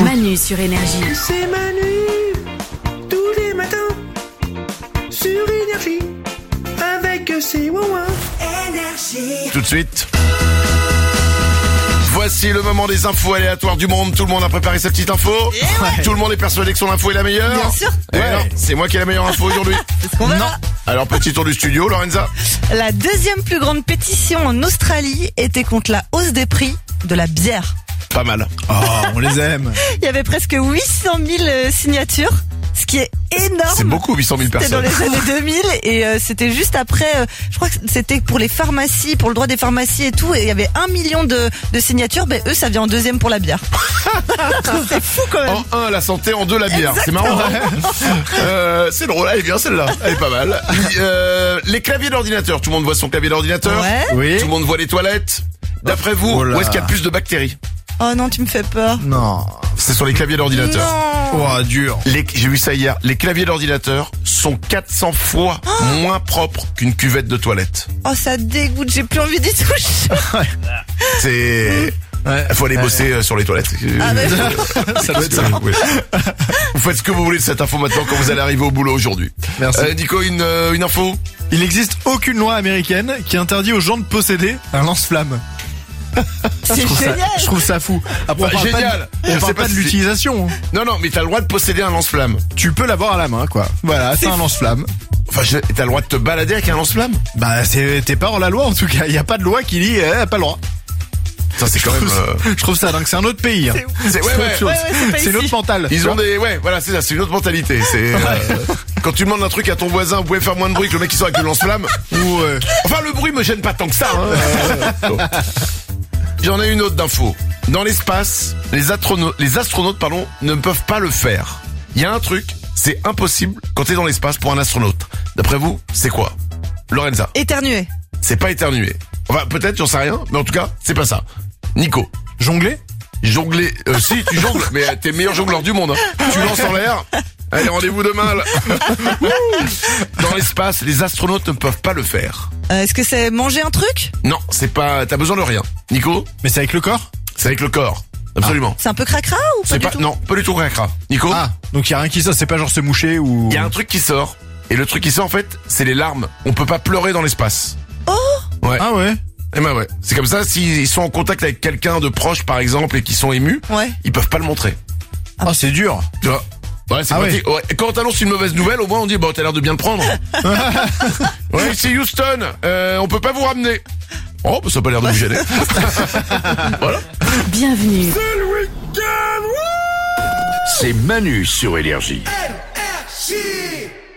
Manu sur Énergie. C'est Manu, tous les matins, sur Énergie, avec ses ouin-ouin. Énergie. Tout de suite. Voici le moment des infos aléatoires du monde. Tout le monde a préparé sa petite info. Tout le monde est persuadé que son info est la meilleure. Bien sûr. Non, c'est moi qui ai la meilleure info aujourd'hui. C'est ce qu'on verra. Alors petit tour du studio, Lorenza. La deuxième plus grande pétition en Australie était contre la hausse des prix de la bière. Pas mal. Oh, on les aime. Il y avait presque 800 000 signatures, ce qui est énorme. C'est beaucoup, 800 000 C'était dans personnes. les années 2000 et c'était juste après, je crois que c'était pour les pharmacies, pour le droit des pharmacies et tout, et il y avait 1 million de signatures, ben eux ça vient en deuxième pour la bière. C'est fou quand même. En 1, la santé, en 2, la bière. C'est marrant. C'est drôle, elle est bien celle-là. Elle est pas mal. Les claviers d'ordinateur. Tout le monde voit son clavier d'ordinateur. Ouais. Oui. Tout le monde voit les toilettes. D'après vous, Oh là. où est-ce qu'il y a le plus de bactéries? Oh non, tu me fais peur. Non. C'est sur les claviers d'ordinateur. Non. Oh, dur. J'ai vu ça hier. Les claviers d'ordinateur sont 400 fois moins propres qu'une cuvette de toilette. Oh ça dégoûte, j'ai plus envie d'y toucher. C'est... Ouais. Faut aller bosser sur les toilettes. Ah, mais- Ça doit être ça. Oui. Vous faites ce que vous voulez de cette info maintenant quand vous allez arriver au boulot aujourd'hui. Merci. Nico, une info? Il n'existe aucune loi américaine qui interdit aux gens de posséder un lance-flamme. C'est génial. Je trouve ça fou. Après, on parle génial. Pas de, Je on sais parle pas pas de si- l'utilisation. Non, mais t'as le droit de posséder un lance-flamme. Tu peux l'avoir à la main, quoi. Voilà, c'est un lance-flamme. Enfin, t'as le droit de te balader avec un lance-flamme? Bah, t'es pas hors la loi, en tout cas. Il y a pas de loi qui dit, pas le droit. Ça, c'est quand même... Je trouve ça dingue. C'est un autre pays. Hein. C'est, ouais, C'est ouais. autre chose. Ouais, c'est pas C'est ici. notre mental. Ils ont des... Ouais, voilà, c'est ça, c'est une autre mentalité. C'est... quand tu demandes un truc à ton voisin, vous pouvez faire moins de bruit que le mec qui sort avec le lance-flamme. Ou, Enfin, le bruit me gêne pas tant que ça. Hein. J'en ai une autre d'info. Dans l'espace, les astronautes, ne peuvent pas le faire. Il y a un truc, c'est impossible quand t'es dans l'espace pour un astronaute. D'après vous, c'est quoi? Lorenza, Éternuer. c'est pas éternuer. Enfin, peut-être, j'en sais rien, mais en tout cas, c'est pas ça. Nico, jongler? jongler. Si, tu jongles, mais t'es le meilleur jongleur du monde. Hein. Tu lances en l'air. Allez, rendez-vous demain. Là. Dans l'espace, les astronautes ne peuvent pas le faire. Est-ce que c'est manger un truc? Non, c'est pas... T'as besoin de rien. Nico, Mais c'est avec le corps? c'est avec le corps. Absolument. C'est un peu cracra ou pas C'est du pas... tout? Non, pas du tout cracra. Nico, Ah, donc il y a rien qui sort. C'est pas genre se moucher ou... il y a un truc qui sort. Et le truc qui sort, en fait, c'est les larmes. On peut pas pleurer dans l'espace. Oh. Ouais. Ah ouais? Eh ben ouais. C'est comme ça, s'ils sont en contact avec quelqu'un de proche, par exemple, et qui sont émus, Ouais. ils peuvent pas le montrer. Oh, c'est dur. Tu vois? Ouais, c'est Ah pratique. Ouais. Et quand on t'annonce une mauvaise nouvelle, au moins on dit, bon, t'as l'air de bien le prendre. Ouais, c'est Houston, on peut pas vous ramener. Oh, bah, ça a pas l'air de vous gêner. Voilà. Bienvenue. C'est Manu sur Énergie. Énergie.